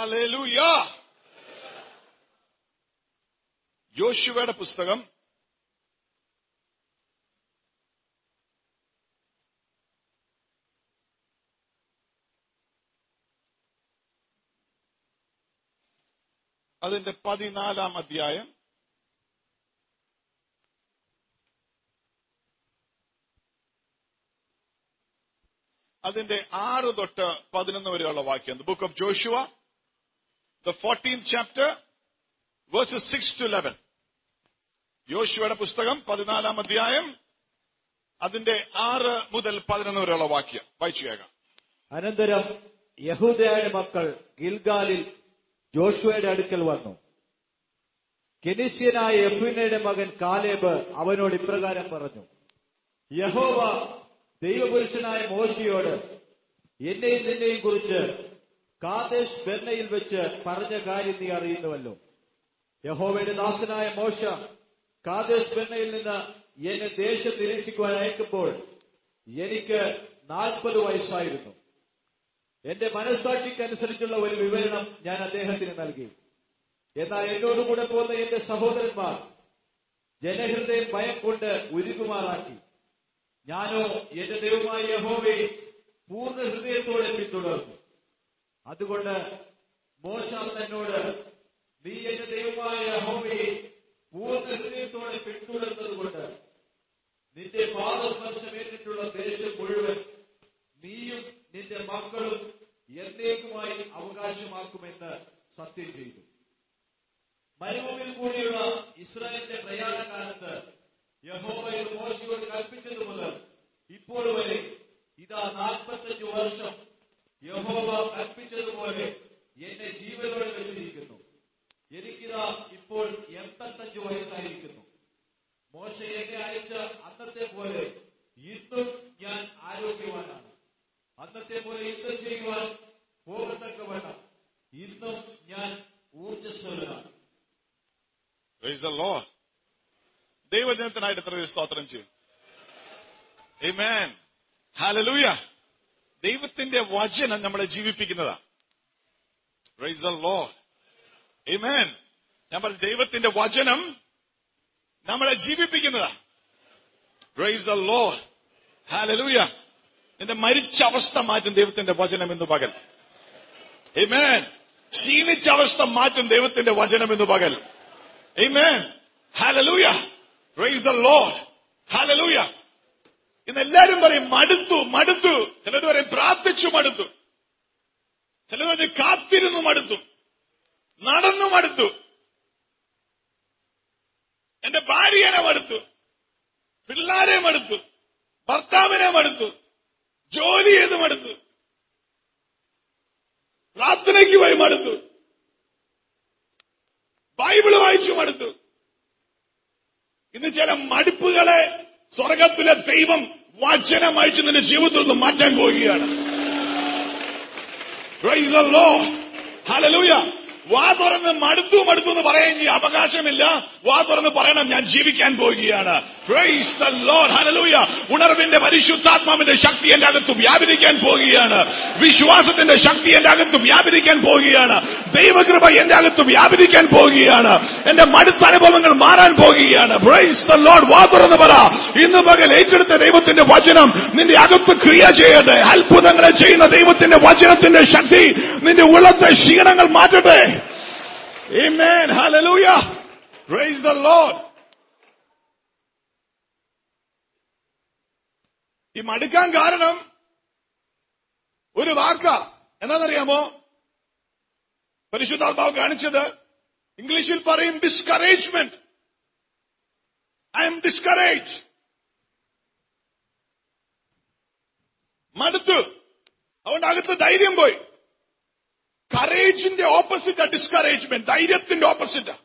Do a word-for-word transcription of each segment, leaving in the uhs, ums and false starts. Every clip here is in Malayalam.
ഹല്ലേലൂയ. യോശുവയുടെ പുസ്തകം അതിന്റെ പതിനാലാം അധ്യായം അതിന്റെ ആറ് തൊട്ട് പതിനൊന്ന് വരെയുള്ള വാക്യം. The book of Joshua, the fourteenth chapter, verses six to eleven. യോശുവയുടെ പുസ്തകം പതിനാലാം അധ്യായം അതിന്റെ ആറ് മുതൽ പതിനൊന്ന് വരെയുള്ള വാക്യം വായിച്ചു കേൾക്കാം. അനന്തരം യഹൂദയുടെ മക്കൾ ഗിൽഗാലിൽ ജോഷുവയുടെ അടുക്കൽ വന്നു. കെനിസ്യനായ യെഫുന്നയുടെ മകൻ കാലേബ് അവനോട് ഇപ്രകാരം പറഞ്ഞു: യഹോവ ദൈവപുരുഷനായ മോശയോട് എന്നെയും നിന്നെയും കുറിച്ച് കാദേശ് ബെർനയിൽ വെച്ച് പറഞ്ഞ കാര്യം നീ അറിയുന്നുവല്ലോ. യഹോവയുടെ ദാസനായ മോശ കാദേശ് ബെർനയിൽ നിന്ന് എന്നെ ദേശം നിരീക്ഷിക്കുവാൻ അയക്കുമ്പോൾ എനിക്ക് നാൽപ്പത് വയസ്സായിരുന്നു. എന്റെ മനസ്സാക്ഷിക്കനുസരിച്ചുള്ള ഒരു വിവരണം ഞാൻ അദ്ദേഹത്തിന് നൽകി. എന്നാൽ എന്നോടുകൂടെ പോന്ന എന്റെ സഹോദരന്മാർ ജനഹൃദയം ഭയം കൊണ്ട് ഉരുകുമാറാക്കി. ഞാനോ എന്റെ ദൈവമായ യഹോവയെ പൂർണ്ണ ഹൃദയത്തോടെ പിന്തുടർന്നു. അതുകൊണ്ട് മോശ എന്നോട്, നീ എന്റെ ദൈവമായ യഹോവയെ പൂർണ്ണ ഹൃദയത്തോടെ പിന്തുടർന്നതുകൊണ്ട് നിന്റെ പാദസ്പർശമേറ്റിട്ടുള്ള ദേശം മുഴുവൻ നീയും നിന്റെ മക്കളും എന്നേക്കുമായി അവകാശമാക്കുമെന്ന് സത്യം ചെയ്തു. മരുഭൂമിയിൽ കൂടിയുള്ള ഇസ്രായേലിന്റെ പ്രയാണകാലത്ത് യഹോവ മോശയോട് കൽപ്പിച്ചതു മുതൽ ഇപ്പോൾ വരെ ഇതാ നാൽപ്പത്തഞ്ചു വർഷം യഹോവ കൽപ്പിച്ചതുപോലെ എന്നെ ജീവനോടെ വെച്ചിരിക്കുന്നു. എനിക്കിതാ ഇപ്പോൾ എൺപത്തഞ്ചു വയസ്സായിരിക്കുന്നു. മോശ എന്നെ അയച്ച അന്നത്തെ പോലെ ഇന്നും ഞാൻ ആരോഗ്യവാനാണ്. അന്നത്തെ പോലെ യുദ്ധം ചെയ്യുവാൻ പോകത്തക്കവണ്ണം ഇന്നും ഞാൻ ഊർജ്ജസ്വലനാണ്. Praise the lord. ദൈവജനത്തിനായിട്ട് എത്ര സ്തോത്രം ചെയ്യും. ആമേൻ. ഹല്ലേലൂയ. ദൈവത്തിന്റെ വചനം നമ്മളെ ജീവിപ്പിക്കുന്നതാ. Praise the lord. ആമേൻ. നമ്മൾ ദൈവത്തിന്റെ വചനം നമ്മളെ ജീവിപ്പിക്കുന്നതാ. Praise the Lord. ഹല്ലേലൂയ. നിന്റെ മരിച്ച അവസ്ഥ മാറ്റും ദൈവത്തിന്റെ വചനം ഇന്ന് പകൽ. ആമേൻ. ക്ഷീണിച്ച അവസ്ഥ മാറ്റും ദൈവത്തിന്റെ വചനം ഇന്ന് പകൽ. ആമേൻ. ഹല്ലേലൂയ. Praise the Lord. ഹല്ലേലൂയ. ഇന്ന് എല്ലാവരും പറയും മടുത്തു മടുത്തു. ചിലർ പറയും പ്രാർത്ഥിച്ചു മടുത്തു. ചിലർ പറയും കാത്തിരുന്നു മടുത്തു, നടന്നു മടുത്തു, എന്റെ ഭാര്യനെ മടുത്തു, പിള്ളാരെ മടുത്തു, ഭർത്താവിനെ മടുത്തു, ജോലി ചെയ്ത് മടുത്തു, പ്രാർത്ഥനയ്ക്ക് പോയി മടുത്തു, ബൈബിള് വായിച്ചു മടുത്തു. ഇന്ന് ചില മടുപ്പുകളെ സ്വർഗത്തിലെ ദൈവം വചനം അയച്ച് നിന്റെ ജീവിതത്തിൽ നിന്ന് മാറ്റാൻ പോവുകയാണ്. Praise the Lord. ഹല്ലേലൂയ. വാ തുറന്ന് മടുത്തു മടുത്തു എന്ന് പറയാൻ ഇനി അവകാശമില്ല. വാ തുറന്ന് പറയണം, ഞാൻ ജീവിക്കാൻ പോവുകയാണ്. Praise the Lord. ഹല്ലേലൂയ. ഉണർവിന്റെ പരിശുദ്ധാത്മാവിന്റെ ശക്തി എന്റെ അകത്ത് വ്യാപരിക്കാൻ പോവുകയാണ്. വിശ്വാസത്തിന്റെ ശക്തി എന്റെ അകത്ത് വ്യാപരിക്കാൻ പോവുകയാണ്. ദൈവകൃപ എന്റെ അകത്ത് വ്യാപരിക്കാൻ പോവുകയാണ്. എന്റെ മടുത്ത അനുഭവങ്ങൾ മാറാൻ പോവുകയാണ്. Praise the lord. വാ തുറന്ന് പറ, ഇന്ന് പകൽ ഏറ്റെടുത്ത ദൈവത്തിന്റെ വചനം നിന്റെ അകത്ത് ക്രിയ ചെയ്യട്ടെ. അത്ഭുതങ്ങളെ ചെയ്യുന്ന ദൈവത്തിന്റെ വചനത്തിന്റെ ശക്തി നിന്റെ ഉള്ളത്തെ ക്ഷീണങ്ങൾ മാറ്റട്ടെ. Amen. Hallelujah. Praise the Lord. ഈ മടുക്കാൻ കാരണം ഒരു വാക്ക എന്താണെന്നറിയാമോ? പരിശുദ്ധാത്മാവ് കാണിച്ചത് ഇംഗ്ലീഷിൽ പറയും ഡിസ്കറേജ്മെന്റ്. I M discourage. മടുത്തു. അതുകൊണ്ട് അകത്ത് ധൈര്യം പോയി. കറേജിന്റെ ഓപ്പോസിറ്റാ ഡിസ്കറേജ്മെന്റ്. ധൈര്യത്തിന്റെ ഓപ്പോസിറ്റാ.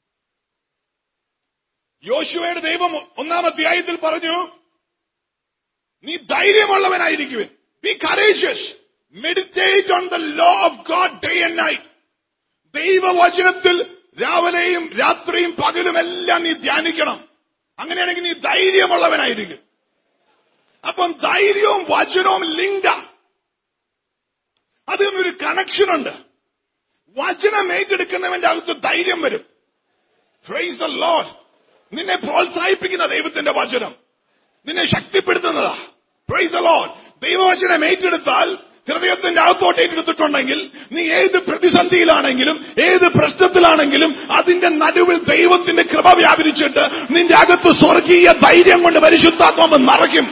യോശുവയുടെ ദൈവം ഒന്നാം അധ്യായത്തിൽ പറഞ്ഞു, നീ ധൈര്യമുള്ളവനായിരിക്കുവിൻ. Be courageous. Meditate on the law of God day and night. ദൈവവചനത്തിൽ രാവിലെയും രാത്രിയും പകലും എല്ലാം നീ ധ്യാനിക്കണം. അങ്ങനെയാണെങ്കിൽ നീ ധൈര്യമുള്ളവനായിരിക്കും. അപ്പം ധൈര്യവും വചനവും ലിങ്കാ. അതിനൊരു കണക്ഷൻ ഉണ്ട്. വചനം ഏറ്റെടുക്കുന്നവന്റെ അകത്ത് ധൈര്യം വരും. Praise the lord. നിന്നെ പ്രോത്സാഹിപ്പിക്കുന്ന ദൈവത്തിന്റെ വചനം നിന്നെ ശക്തിപ്പെടുത്തുന്നതാ. Price the Lord. ദൈവവചനം ഏറ്റെടുത്താൽ, ഹൃദയത്തിന്റെ അകത്തോട്ട് ഏറ്റെടുത്തിട്ടുണ്ടെങ്കിൽ, നീ ഏത് പ്രതിസന്ധിയിലാണെങ്കിലും ഏത് പ്രശ്നത്തിലാണെങ്കിലും അതിന്റെ നടുവിൽ ദൈവത്തിന്റെ കൃപ വ്യാപരിച്ചിട്ട് നിന്റെ അകത്ത് സ്വർഗീയ ധൈര്യം കൊണ്ട് പരിശുദ്ധാത്മാവ് നിറയ്ക്കും.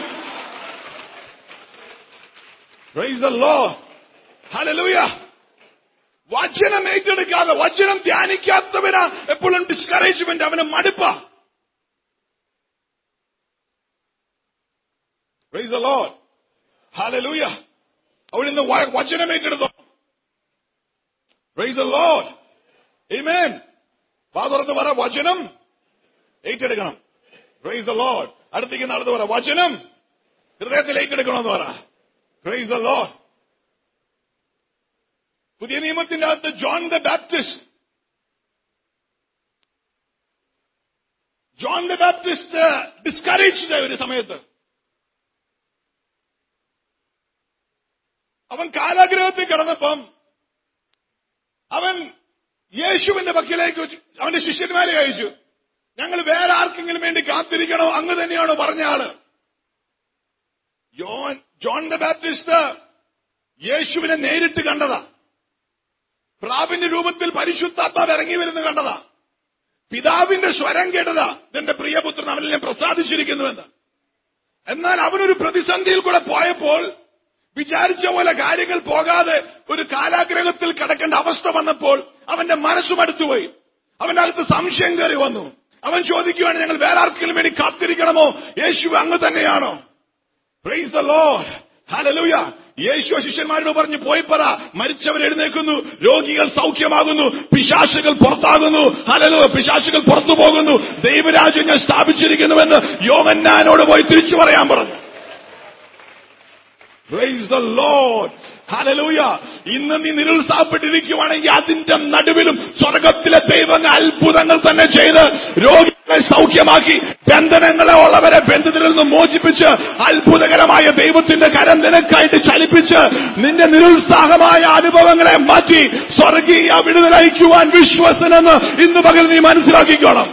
Praise the Lord. ഹല്ലേലൂയ. വചനം ഏറ്റെടുക്കാതെ, വചനം ധ്യാനിക്കാത്തവനാ എപ്പോഴും ഡിസ്കറേജ്മെന്റ്, അവന് മടുപ്പാ. Praise the Lord. ഹല്ലേലൂയ. അവൾ ഇന്ന് വചനം ഏറ്റെടുത്തോ. Praise the Lord. ആമേൻ. വാ തുറന്ന് പറ, വചനം ഏറ്റെടുക്കണം. Praise the Lord. അടുത്തേക്ക് നടന്ന് പറ, വചനം ഹൃദയത്തിൽ ഏറ്റെടുക്കണമെന്ന് പറ. Praise the Lord. പുതിയ നിയമത്തിന്റെ അകത്ത് John the Baptist John the Baptist discouraged ഒരു സമയത്ത്. അവൻ കാരാഗൃഹത്തിൽ കിടന്നപ്പം അവൻ യേശുവിന്റെ പക്കലേക്ക് അവന്റെ ശിഷ്യന്മാരെ അയച്ചു. ഞങ്ങൾ വേറെ ആർക്കെങ്കിലും വേണ്ടി കാത്തിരിക്കണോ, അങ്ങ് തന്നെയാണോ പറഞ്ഞ ആള്? ജോൺ ജോൺ ദ ബാപ്റ്റിസ്റ്റ് യേശുവിനെ നേരിട്ട് കണ്ടതാ. പ്രാവിന്റെ രൂപത്തിൽ പരിശുദ്ധാത്മാവ് ഇറങ്ങി വരുന്ന കണ്ടതാ. പിതാവിന്റെ സ്വരം കേട്ടതാ, ഇതെന്റെ പ്രിയപുത്രൻ, അവനിൽ ഞാൻ പ്രസാദിച്ചിരിക്കുന്നുവെന്ന്. എന്നാൽ അവനൊരു പ്രതിസന്ധിയിൽ കൂടെ പോയപ്പോൾ വിചാരിച്ച പോലെ കാര്യങ്ങൾ പോകാതെ ഒരു കാരാഗ്രഹത്തിൽ കിടക്കേണ്ട അവസ്ഥ വന്നപ്പോൾ അവന്റെ മനസ്സും അടുത്തുപോയി. അവന്റെ അകത്ത് സംശയം കയറി വന്നു. അവൻ ചോദിക്കുകയാണ്, ഞങ്ങൾ വേറെ ആർക്കെങ്കിലും വേണ്ടി കാത്തിരിക്കണമോ? യേശു അങ്ങ് തന്നെയാണോ? Praise the Lord. ഹല്ലേലൂയ. യേശു ശിഷ്യന്മാരോട് പറഞ്ഞു, പോയി പറ, മരിച്ചവർ എഴുന്നേൽക്കുന്നു, രോഗികൾ സൗഖ്യമാകുന്നു, പിശാചുകൾ പുറത്താകുന്നു. ഹല്ലേലൂയ. പിശാചുകൾ പുറത്തു പോകുന്നു, ദൈവരാജ്യം ഞാൻ സ്ഥാപിച്ചിരിക്കുന്നുവെന്ന് യോഹന്നാനോട് പോയി തിരിച്ചു പറയാൻ പറഞ്ഞു. Praise the Lord. ഹല്ലേലൂയ. ഇന്ന് നീ നിരുത്സാഹപ്പെട്ടിരിക്കുവാണെങ്കിൽ അതിന്റെ നടുവിലും സ്വർഗത്തിലെ ദൈവങ്ങൾ അത്ഭുതങ്ങൾ തന്നെ ചെയ്ത് രോഗികളെ സൗഖ്യമാക്കി, ബന്ധനങ്ങളെ ഉള്ളവരെ ബന്ധത്തിൽ നിന്ന് മോചിപ്പിച്ച്, അത്ഭുതകരമായ ദൈവത്തിന്റെ കരം നിനക്കായിട്ട് ചലിപ്പിച്ച് നിന്റെ നിരുത്സാഹമായ അനുഭവങ്ങളെ മാറ്റി സ്വർഗീയ വിടുതലയക്കുവാൻ വിശ്വസനെന്ന് ഇന്ന് പകൽ നീ മനസ്സിലാക്കിക്കോണം.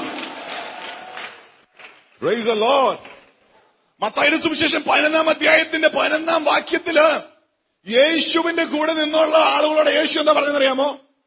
Price the Lord. മത്തായിയുടെ സുവിശേഷം പതിനൊന്നാം അധ്യായത്തിന്റെ പതിനൊന്നാം വാക്യത്തില് യേശുവിന്റെ കൂടെ നിന്നുള്ള ആളുകളോട് യേശു എന്താ പറഞ്ഞറിയാമോ?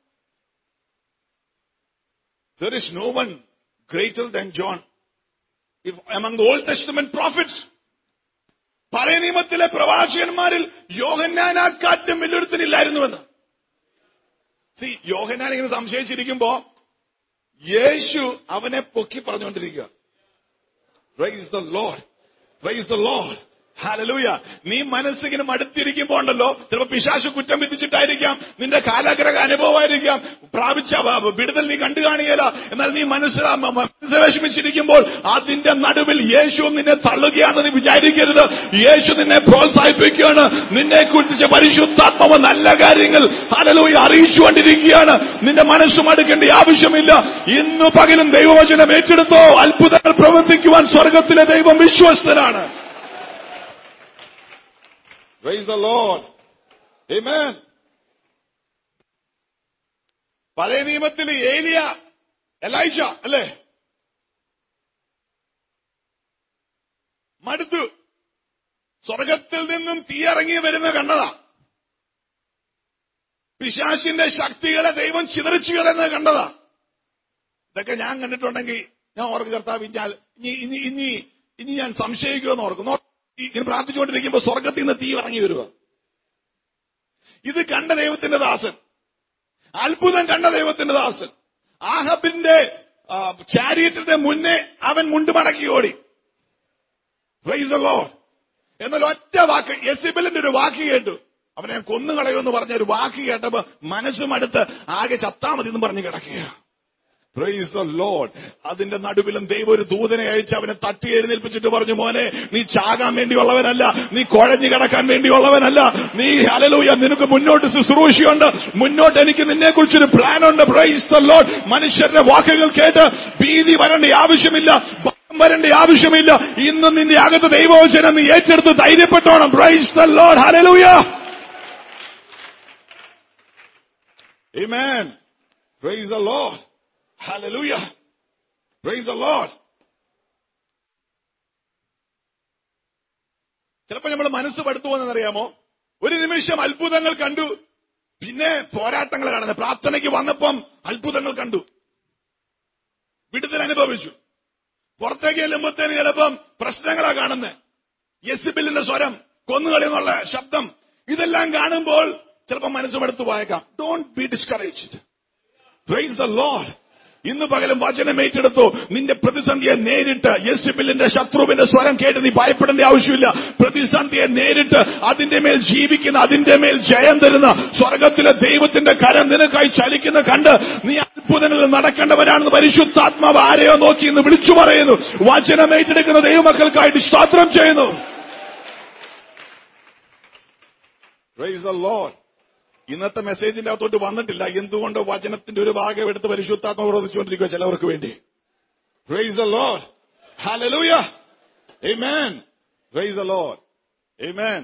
There is no one greater than John if among the Old Testament prophets. പഴയ നിയമത്തിലെ പ്രവാചകന്മാരിൽ യോഹന്നാനെക്കാട്ടും വലിയൊരുത്തനില്ലായിരുന്നുവെന്ന്. സി, യോഹന്നാൻ ഇങ്ങനെ സംശയിച്ചിരിക്കുമ്പോ യേശു അവനെ പൊക്കി പറഞ്ഞുകൊണ്ടിരിക്കുക. Praise the Lord. Praise the Lord. ഹല്ലേലൂയ. നീ മനസ്സിങ്ങനെ മടുത്തിരിക്കുമ്പോ ഉണ്ടല്ലോ, ചിലപ്പോൾ പിശാച് കുറ്റം വിധിച്ചിട്ടായിരിക്കാം, നിന്റെ കാലാഗ്രഹ അനുഭവമായിരിക്കാം, പ്രാപിച്ച വിടുതൽ നീ കണ്ടു കാണുകയില്ല. എന്നാൽ നീ മനസ്സിലാ മനസ്സ് വിഷമിച്ചിരിക്കുമ്പോൾ അതിന്റെ നടുവിൽ യേശു നിന്നെ തള്ളുകയാണെന്ന് നീ വിചാരിക്കരുത്. യേശു നിന്നെ പ്രോത്സാഹിപ്പിക്കുകയാണ്. നിന്നെ കുറിച്ച് പരിശുദ്ധാത്മാവ് നല്ല കാര്യങ്ങൾ ഹല്ലേലൂയ അറിയിച്ചുകൊണ്ടിരിക്കുകയാണ്. നിന്റെ മനസ്സ് മടുക്കേണ്ട ആവശ്യമില്ല. ഇന്ന് പകലും ദൈവവചനം ഏറ്റെടുത്തോ. അത്ഭുതങ്ങൾ പ്രവർത്തിക്കുവാൻ സ്വർഗത്തിലെ ദൈവം വിശ്വസ്തനാണ്. Praise the Lord. Amen. പഴയ നിയമത്തിൽ ഏലിയ, എലൈജ അല്ലേ, മടുത്തു. സ്വർഗത്തിൽ നിന്നും തീയിറങ്ങി വരുന്ന കണ്ടതാ. പിശാചിന്റെ ശക്തികളെ ദൈവം ചിതറിച്ചു കളയുന്നത് കണ്ടതാ. ഇതൊക്കെ ഞാൻ കണ്ടിട്ടുണ്ടെങ്കിൽ ഞാൻ ഓർക്കും, കർത്താവ് ഇനി ഇനി ഇനി ഇനി ഞാൻ സംശയിക്കുമെന്ന് ഓർക്കുന്നു. ഇങ്ങനെ പ്രാർത്ഥിച്ചുകൊണ്ടിരിക്കുമ്പോ സ്വർഗത്തിൽ നിന്ന് തീ ഇറങ്ങി വരിക. ഇത് കണ്ട ദൈവത്തിന്റെ ദാസൻ, അത്ഭുതം കണ്ട ദൈവത്തിന്റെ ദാസൻ ആഹബിന്റെ ചാരിയറ്റിന്റെ മുന്നേ അവൻ മുണ്ടുമടക്കി ഓടി. Praise the Lord. എന്നാൽ ഒറ്റ വാക്ക്, യെസബേലിന്റെ ഒരു വാക്ക് കേട്ടു. അവനെ കൊന്നുകളയുമെന്ന് പറഞ്ഞ ഒരു വാക്ക് കേട്ടപ്പോ മനസ്സും അടുത്ത് ആകെ ചത്താമതി എന്ന് പറഞ്ഞ് കിടക്കുക. Praise the Lord. അതിന്റെ നടുവിലും ദൈവം ഒരു ദൂതനെ അയച്ച് അവനെ തട്ടി എഴുന്നേൽപ്പിച്ചിട്ട് പറഞ്ഞു, മോനെ, നീ ചാകാൻ വേണ്ടിയുള്ളവനല്ല, നീ കുഴഞ്ഞു കിടക്കാൻ വേണ്ടിയുള്ളവനല്ല, നീ ഹല്ലേലൂയ, നിനക്ക് മുന്നോട്ട് ശുശ്രൂഷയുണ്ട്, മുന്നോട്ട് എനിക്ക് നിന്നെ കുറിച്ചൊരു പ്ലാൻ ഉണ്ട്. Praise the Lord. മനുഷ്യരുടെ വാക്കുകൾ കേട്ട് ഭീതി വരേണ്ട ആവശ്യമില്ല, ഭയം വരേണ്ട ആവശ്യമില്ല. ഇന്ന് നിന്റെ അകത്ത് ദൈവവചനം നീ ഏറ്റെടുത്ത് ധൈര്യപ്പെട്ടോണം. Praise the Lord. ഹല്ലേലൂയ. Amen. Praise the Lord. Hallelujah. Praise the Lord. ചിലപ്പോൾ നമ്മൾ മനസ്സ് പടുത്തു പോകുന്നറിയാമോ? ഒരു നിമിഷം അത്ഭുതങ്ങൾ കണ്ടു, പിന്നെ പോരാട്ടങ്ങൾ കാണുന്നത്. പ്രാർത്ഥനയ്ക്ക് വന്നപ്പം അത്ഭുതങ്ങൾ കണ്ടു, വിടുതൽ അനുഭവിച്ചു. പുറത്തേക്ക് ചെല്ലുമ്പോഴത്തേന് ചിലപ്പം പ്രശ്നങ്ങളാ കാണുന്നത്. യെസിബിലിന്റെ സ്വരം, കൊന്നുകളി എന്നുള്ള ശബ്ദം, ഇതെല്ലാം കാണുമ്പോൾ ചിലപ്പോൾ മനസ്സ് പടുത്തു പോയേക്കാം. Don't be discouraged. Praise the Lord. ഇന്ന് പകലും വചനം ഏറ്റെടുത്തു. നിന്റെ പ്രതിസന്ധിയെ നേരിട്ട്, യെസിബിലിന്റെ ശത്രുവിന്റെ സ്വരം കേട്ട് നീ ഭയപ്പെടേണ്ട ആവശ്യമില്ല. പ്രതിസന്ധിയെ നേരിട്ട് അതിന്റെ മേൽ ജീവിക്കുന്ന, അതിന്റെ മേൽ ജയം തരുന്ന സ്വർഗത്തിലെ ദൈവത്തിന്റെ കരം നിനക്കായി ചലിക്കുന്ന കണ്ട് നീ അത്ഭുതങ്ങളിൽ നടക്കേണ്ടവരാണെന്ന് പരിശുദ്ധാത്മാവ് ആരെയോ നോക്കി ഇന്ന് വിളിച്ചു പറയുന്നു. വചനം ഏറ്റെടുക്കുന്ന ദൈവമക്കൾക്കായിട്ട് സ്തോത്രം ചെയ്യുന്നു. Praise the Lord. ഇന്നത്തെ മെസ്സേജിന്റെ അകത്തോട്ട് വന്നിട്ടില്ല. എന്തുകൊണ്ട് വചനത്തിന്റെ ഒരു ഭാഗം എടുത്ത് പരിശുദ്ധാത്മാവ് പ്രവർത്തിച്ചുകൊണ്ടിരിക്കുക ചിലവർക്ക് വേണ്ടി. Praise the Lord. ഹല്ലേലൂയ. ആമേൻ. Praise the Lord. ആമേൻ.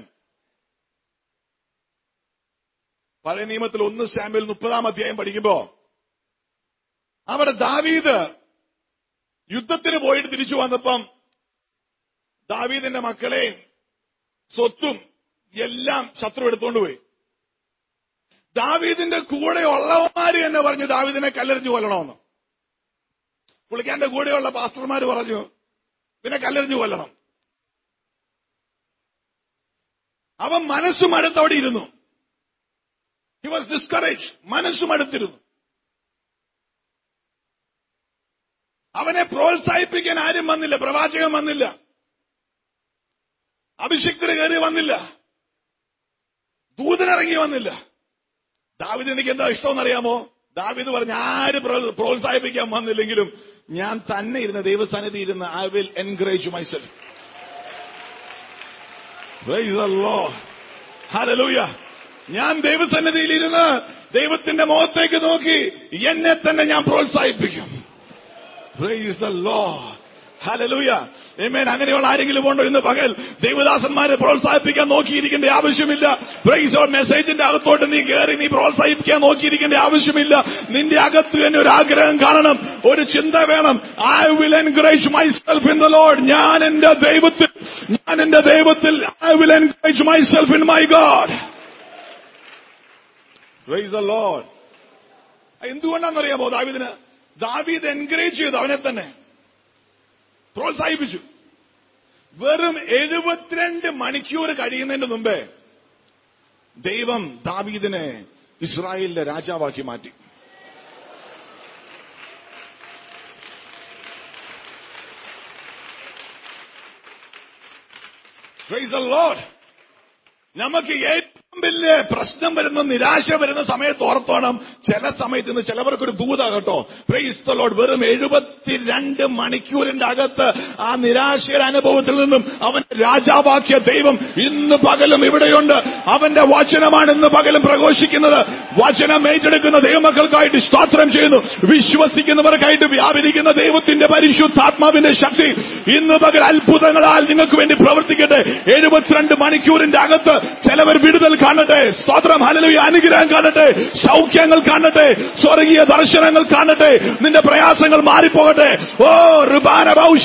പഴയ നിയമത്തിൽ ഒന്ന് ശമൂവേൽ മുപ്പതാം അധ്യായം പഠിക്കുമ്പോ അവിടെ ദാവീദ് യുദ്ധത്തിന് പോയിട്ട് തിരിച്ചു വന്നപ്പം ദാവീദിന്റെ മക്കളെയും സ്വത്തും എല്ലാം ശത്രു എടുത്തുകൊണ്ടുപോയി. ദാവീദിന്റെ കൂടെ ഉള്ളവന്മാര് തന്നെ പറഞ്ഞു ദാവീദിനെ കല്ലെറിഞ്ഞു കൊല്ലണമെന്ന്. പുള്ളിക്കാരന്റെ കൂടെയുള്ള പാസ്റ്റർമാര് പറഞ്ഞു പിന്നെ കല്ലെറിഞ്ഞു കൊല്ലണം. അവൻ മനസ്സും അടുത്തവിടെ ഇരുന്നു. He was discourage. മനസ്സും അടുത്തിരുന്നു. അവനെ പ്രോത്സാഹിപ്പിക്കാൻ ആരും വന്നില്ല. പ്രവാചകൻ വന്നില്ല. അഭിഷിക്തര് കയറി വന്നില്ല. ദൂതനിറങ്ങി വന്നില്ല. ദാവീദ് എനിക്ക് എന്താ ഇഷ്ടമെന്നറിയാമോ? ദാവീദ് പറഞ്ഞ ആര് പ്രോത്സാഹിപ്പിക്കാൻ വന്നില്ലെങ്കിലും ഞാൻ തന്നെ ഇരുന്ന് ദൈവസന്നിധി ഇരുന്ന് I will encourage myself. Praise the Lord. ഹല്ലേലൂയ. ഞാൻ ദൈവസന്നിധിയിൽ ഇരുന്ന് ദൈവത്തിന്റെ മുഖത്തേക്ക് നോക്കി എന്നെ തന്നെ ഞാൻ പ്രോത്സാഹിപ്പിക്കും. Praise the Lord. ഹല്ലേലൂയ. ആമേൻ. അങ്ങനെയുള്ള ആരെങ്കിലും ഉണ്ടോ ഇന്ന് പകൽ? ദൈവദാസന്മാരെ പ്രോത്സാഹിപ്പിക്കാൻ നോക്കിയിരിക്കേണ്ട ആവശ്യമില്ല. പ്രൈസ് ഓർ മെസ്സേജിന്റെ അകത്തോട്ട് നീ കയറി നീ പ്രോത്സാഹിപ്പിക്കാൻ നോക്കിയിരിക്കേണ്ട ആവശ്യമില്ല. നിന്റെ അകത്ത് തന്നെ ഒരു ആഗ്രഹം കാണണം, ഒരു ചിന്ത വേണം. I will encourage myself in the Lord. ഞാൻ എന്റെ ദൈവത്തിൽ ഞാൻ എന്റെ ദൈവത്തിൽ I will encourage myself in my God. Praise the Lord. എന്തുകൊണ്ടാണെന്നറിയാമോ? ദാവീദിന് ദാവീദ് എൻകറേജ് ചെയ്തു, അവനെ തന്നെ പ്രോത്സാഹിപ്പിച്ചു. വെറും എഴുപത്തിരണ്ട് മണിക്കൂർ കഴിയുന്നതിന് മുമ്പേ ദൈവം ദാവീദിനെ ഇസ്രായേലിന്റെ രാജാവാക്കി മാറ്റി. Praise the Lord. നമുക്ക് ഏറ്റവും വലിയ പ്രശ്നം വരുന്ന, നിരാശ വരുന്ന സമയത്ത് ഓർത്തോണം, ചില സമയത്ത് നിന്ന് ചിലവർക്കൊരു ദൂതാകട്ടോ. Praise the Lord. വെറും എഴുപത്തിരണ്ട് മണിക്കൂറിന്റെ അകത്ത് ആ നിരാശയുടെ അനുഭവത്തിൽ നിന്നും അവൻ രാജാവാക്കിയ ദൈവം ഇന്ന് പകലും ഇവിടെയുണ്ട്. അവന്റെ വചനമാണ് ഇന്ന് പകലും പ്രഘോഷിക്കുന്നത്. വചനം ഏറ്റെടുക്കുന്ന ദൈവമക്കൾക്കായിട്ട് സ്തോത്രം ചെയ്യുന്നു. വിശ്വസിക്കുന്നവർക്കായിട്ട് വ്യാപരിക്കുന്ന ദൈവത്തിന്റെ പരിശുദ്ധാത്മാവിന്റെ ശക്തി ഇന്ന് പകൽ അത്ഭുതങ്ങളാൽ നിങ്ങൾക്ക് വേണ്ടി പ്രവർത്തിക്കട്ടെ. എഴുപത്തിരണ്ട് മണിക്കൂറിന്റെ അകത്ത് ചിലവർ വിടുതൽ കാണട്ടെ. സ്തോത്രം. ഹല്ലേലൂയ. അനുഗ്രഹം കാണട്ടെ. സൗഖ്യങ്ങൾ കാണട്ടെ. സ്വർഗീയ ദർശനങ്ങൾ കാണട്ടെ. നിന്റെ പ്രയാസങ്ങൾ മാറിപ്പോകട്ടെ. ഓ റുബാന